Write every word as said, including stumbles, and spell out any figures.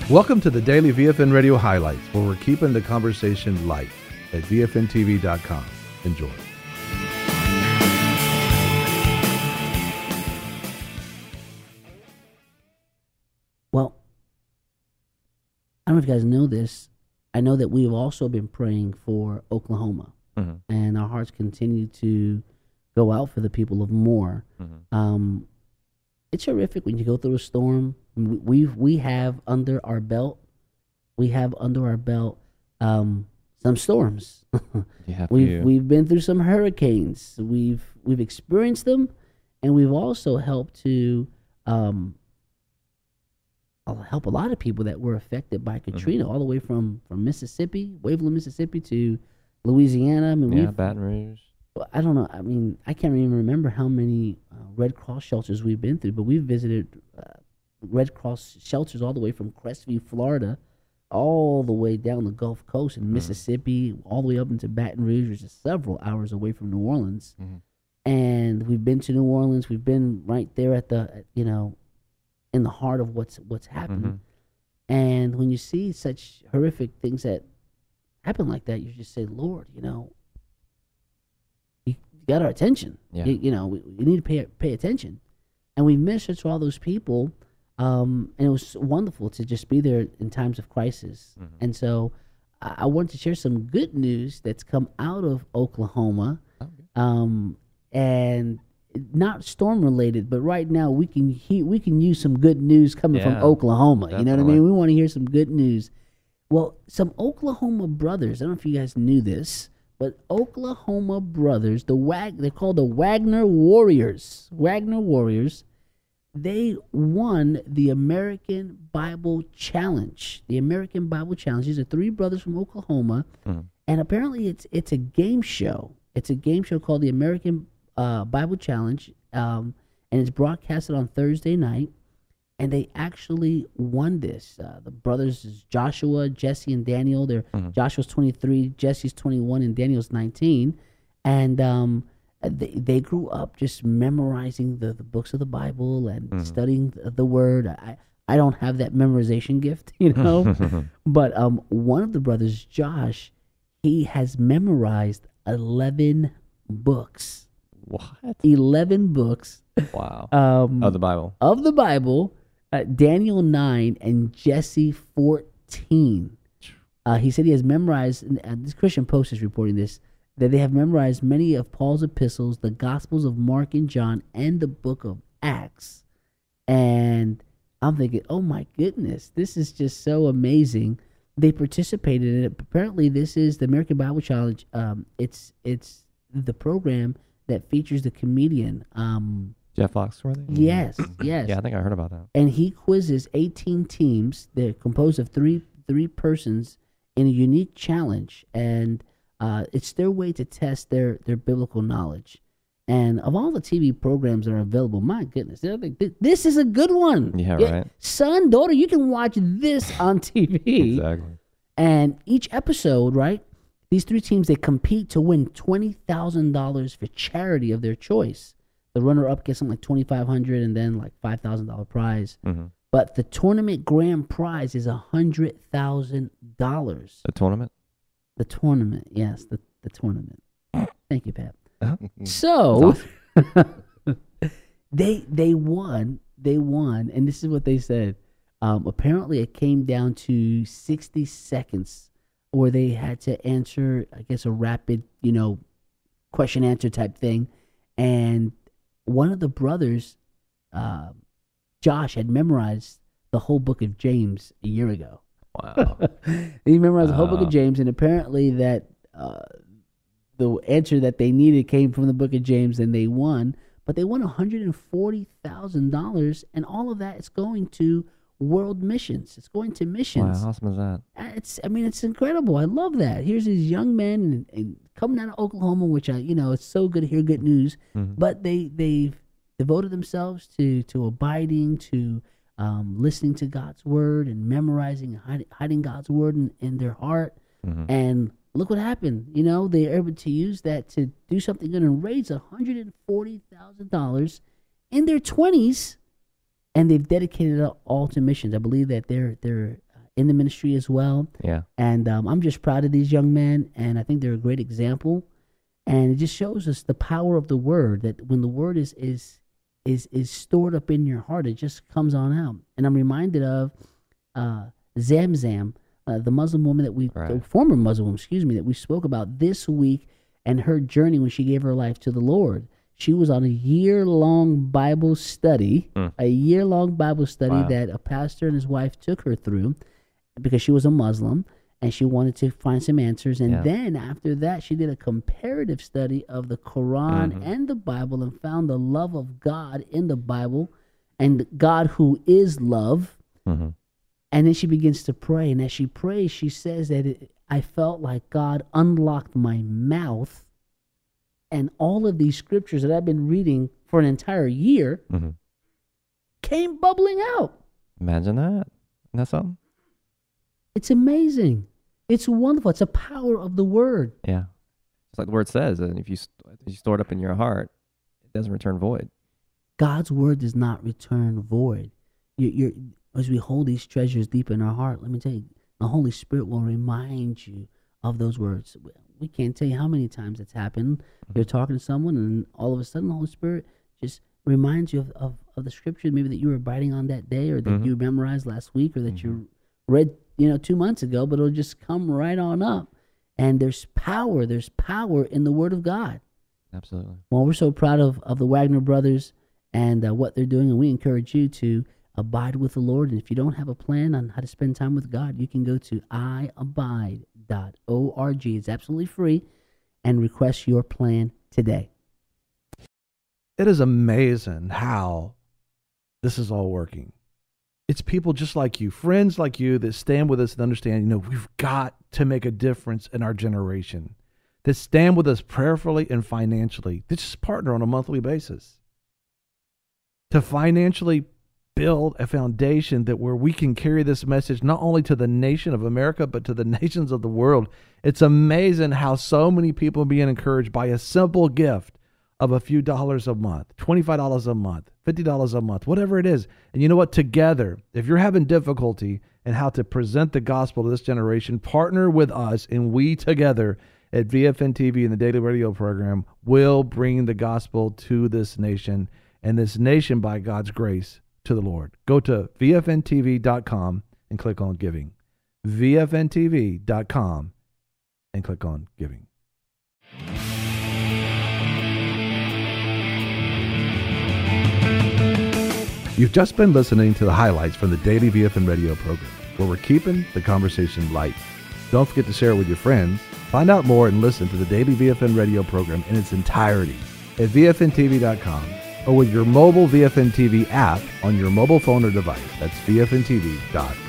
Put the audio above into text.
Welcome to the Daily V F N Radio Highlights, where we're keeping the conversation light at V F N T V dot com. Enjoy. Well, I don't know if you guys know this. I know that we've also been praying for Oklahoma, mm-hmm. and our hearts continue to go out for the people of Moore. Mm-hmm. Um, it's horrific when you go through a storm. We we have under our belt, we have under our belt um, some storms. Yeah, we've you. we've been through some hurricanes. We've we've experienced them, and we've also helped to um, help a lot of people that were affected by Katrina, mm-hmm. all the way from, from Mississippi, Waveland, Mississippi, to Louisiana. I mean, yeah, Baton Rouge. I don't know. I mean, I can't even remember how many uh, Red Cross shelters we've been through, but we've visited uh, Red Cross shelters all the way from Crestview, Florida, all the way down the Gulf Coast in mm-hmm. Mississippi, all the way up into Baton Rouge, which is several hours away from New Orleans. Mm-hmm. And we've been to New Orleans. We've been right there at the, you know, in the heart of what's what's happening. Mm-hmm. And when you see such horrific things that happen like that, you just say, Lord, you know, you got our attention. Yeah. You, you know, we, we need to pay pay attention. And we ministered to all those people, um, and it was wonderful to just be there in times of crisis. Mm-hmm. And so I, I wanted to share some good news that's come out of Oklahoma, okay. um, and not storm related, but right now we can he, we can use some good news coming yeah, from Oklahoma. Definitely. You know what I mean? We want to hear some good news. Well, some Oklahoma brothers, I don't know if you guys knew this, but Oklahoma brothers, the Wag, they're called the Wagner Warriors. Wagner Warriors, they won the American Bible Challenge. The American Bible Challenge. These are three brothers from Oklahoma, mm-hmm. and apparently it's it's a game show. It's a game show called the American Uh, Bible Challenge, um, and it's broadcasted on Thursday night, and they actually won this. Uh, the brothers is Joshua, Jesse, and Daniel. They're mm-hmm. Joshua's twenty-three, Jesse's twenty-one, and Daniel's nineteen. And um, they they grew up just memorizing the, the books of the Bible and mm-hmm. studying the, the Word. I I don't have that memorization gift, you know, but um, one of the brothers, Josh, he has memorized eleven books. What? eleven books. Wow. Um, of the Bible. Of the Bible. Uh, Daniel nine and Jesse fourteen. Uh, he said he has memorized, and uh, this Christian Post is reporting this, that they have memorized many of Paul's epistles, the Gospels of Mark and John, and the book of Acts. And I'm thinking, oh my goodness, this is just so amazing. They participated in it. Apparently, this is the American Bible Challenge. Um, it's it's the program that features the comedian um, Jeff Foxworthy. Yes, yes. Yeah, I think I heard about that. And he quizzes eighteen teams. They're composed of three three persons in a unique challenge, and uh, it's their way to test their their biblical knowledge. And of all the T V programs that are available, my goodness, like, this is a good one. Yeah, right. It, son, daughter, you can watch this on T V. Exactly. And each episode, right? These three teams, they compete to win twenty thousand dollars for charity of their choice. The runner-up gets something like twenty-five hundred dollars and then like five thousand dollars prize. Mm-hmm. But the tournament grand prize is one hundred thousand dollars. The tournament? The tournament, yes, the, the tournament. Thank you, Pat. Uh-huh. So, awesome. they they won, they won, and this is what they said. Um, apparently, it came down to sixty seconds where they had to answer, I guess, a rapid, you know, question answer type thing. And one of the brothers, uh, Josh, had memorized the whole book of James a year ago. Wow. He memorized wow. the whole book of James, and apparently that uh, the answer that they needed came from the book of James, and they won. But they won one hundred forty thousand dollars, and all of that is going to world missions. It's going to missions. Wow, how awesome is that? It's, I mean, it's incredible. I love that. Here's these young men and, and coming out of Oklahoma, which I, you know, it's so good to hear good news. Mm-hmm. But they they've devoted themselves to to abiding, to um, listening to God's word and memorizing and hiding, hiding God's word in, in their heart. Mm-hmm. And look what happened. You know, they are able to use that to do something good and raise one hundred forty thousand dollars in their twenties. And they've dedicated it all to missions. I believe that they're they're in the ministry as well. Yeah. And um, I'm just proud of these young men, and I think they're a great example. And it just shows us the power of the word, that when the word is is is is stored up in your heart, it just comes on out. And I'm reminded of uh, Zamzam, uh, the Muslim woman that we, Right. the former Muslim woman, excuse me, that we spoke about this week, and her journey when she gave her life to the Lord. She was on a year-long Bible study, Mm. a year-long Bible study Wow. that a pastor and his wife took her through because she was a Muslim and she wanted to find some answers. And Yeah. then after that, she did a comparative study of the Quran Mhm. and the Bible and found the love of God in the Bible and God who is love. Mm-hmm. And then she begins to pray. And as she prays, she says that it, I felt like God unlocked my mouth, and all of these scriptures that I've been reading for an entire year Mm-hmm. came bubbling out. Imagine that. Isn't that something? It's amazing. It's wonderful. It's a power of the word. Yeah. It's like the word says, and if you, st- if you store it up in your heart, it doesn't return void. God's word does not return void. You, you're, as we hold these treasures deep in our heart, let me tell you, the Holy Spirit will remind you of those words. We can't tell you how many times it's happened. You're talking to someone, and all of a sudden the Holy Spirit just reminds you of, of, of the scripture maybe that you were abiding on that day, or that Mhm. you memorized last week, or that you read you know two months ago, but it'll just come right on up. And there's power. There's power in the Word of God. Absolutely. Well, we're so proud of, of the Wagner brothers and uh, what they're doing, and we encourage you to abide with the Lord. And if you don't have a plan on how to spend time with God, you can go to i abide dot org. It's absolutely free, and request your plan today. It is amazing how this is all working. It's people just like you, friends like you, that stand with us and understand, you know, we've got to make a difference in our generation, that stand with us prayerfully and financially, that just partner on a monthly basis to financially build a foundation that where we can carry this message not only to the nation of America, but to the nations of the world. It's amazing how so many people are being encouraged by a simple gift of a few dollars a month, twenty-five dollars a month, fifty dollars a month, whatever it is. And you know what? Together, if you're having difficulty in how to present the gospel to this generation, partner with us, and we together at V F N T V and the Daily Radio program will bring the gospel to this nation, and this nation, by God's grace, to the Lord. Go to V F N T V dot com and click on giving. V F N T V dot com and click on giving. You've just been listening to the highlights from the Daily V F N Radio program, where we're keeping the conversation light. Don't forget to share it with your friends. Find out more and listen to the Daily V F N Radio program in its entirety at V F N T V dot com or with your mobile V F N T V app on your mobile phone or device. That's V F N T V dot com.